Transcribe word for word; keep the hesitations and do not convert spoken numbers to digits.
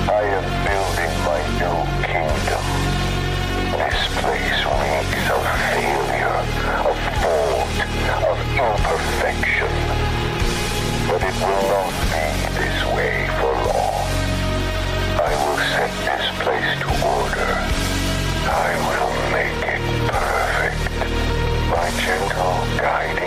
I am building my new kingdom. This place reeks of failure, of fault, of imperfection. But it will not be this way for long. I will set this place to order. I will make it perfect. My gentle guiding